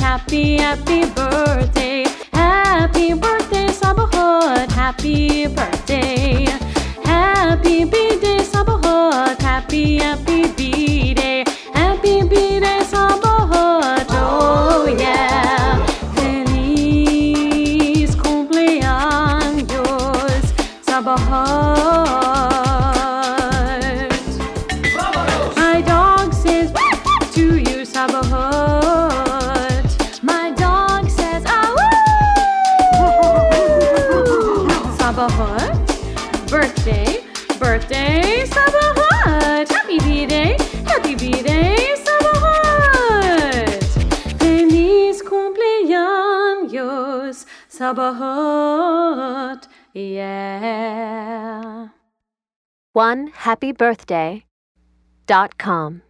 happy, happy birthday. Happy birthday, Sabahot. Happy birthday. Happy B-Day, Sabahot. Happy, happy B-Day. Happy B-Day, Sabahot. Oh yeah. Feliz cumpleaños, Sabahot. My dog says to you, Sabahot. My dog says, ah, woo! Sabahot. Birthday, birthday, Sabahot. Happy B-Day, happy B-Day, Sabahot. Feliz cumpleaños, Sabahot. Yeah. OneHappyBirthday.com